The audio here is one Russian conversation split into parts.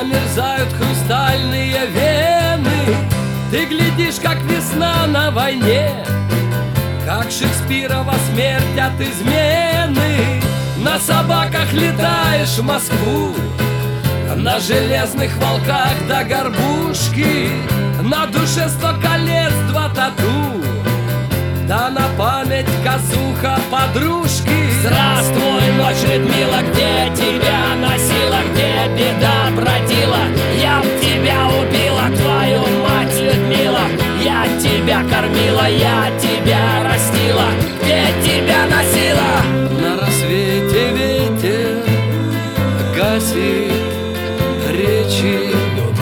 замерзают хрустальные вены. Ты глядишь, как весна на войне, как Шекспирова смерть от измены. На собаках летаешь в Москву, на железных волках до горбушки, на душе 100 колец, 2 тату, да на память косуха подружки. Здравствуй, ночь, Людмила, где тебя носила, где беда бродила? Я б тебя убила, твою мать, Людмила. Я тебя кормила, я тебя растила, где тебя носила? На рассвете ветер гасит речи,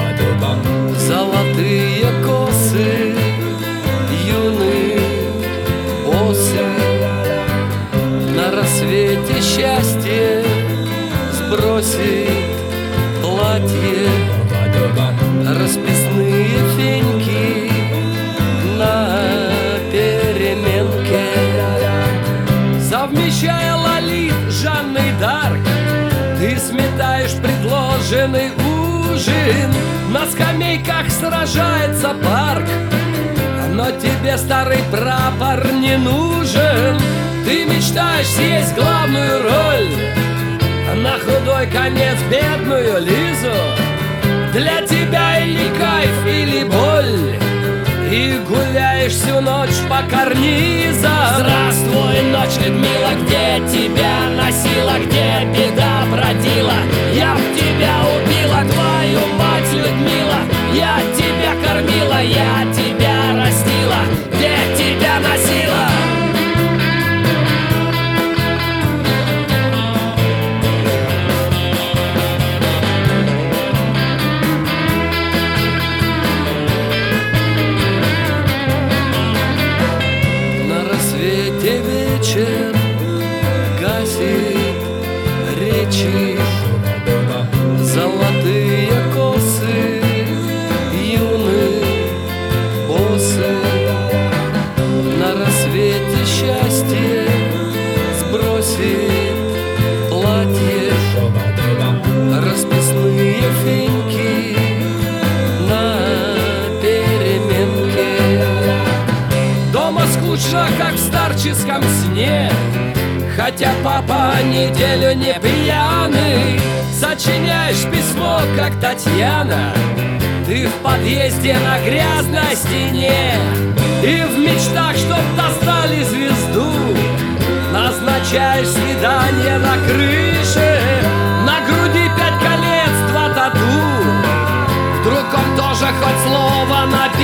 золотые косы юные осы. На рассвете счастье сбросит платье, расписные феньки на переменке. Совмещая Лолит с Жанной Дарк, ты сметаешь предложенный ужин. На скамейках сражается парк, но тебе старый прапор не нужен. Ты мечтаешь съесть главную роль, на худой конец бедную Лизу. Для тебя или кайф, или боль, и гуляешь всю ночь по карнизам. Здравствуй, ночь, Людмила, где тебя носила, где беда бродила? Я б тебя убила, твою мать, Людмила. Я тебя кормила, я тебя растила, где тебя носила? Вечер гасит речи, золотые косы юных осы. На рассвете счастье сбросит платье, расписные феньки на переменке. Дома скучно, как в старческом сне, хотя папа неделю не пьяный. Сочиняешь письмо, как Татьяна, ты в подъезде на грязной стене. И в мечтах, чтоб достали звезду, назначаешь свидание на крыше. На груди 5 колец, 2 тату, вдруг он тоже хоть слово напишет.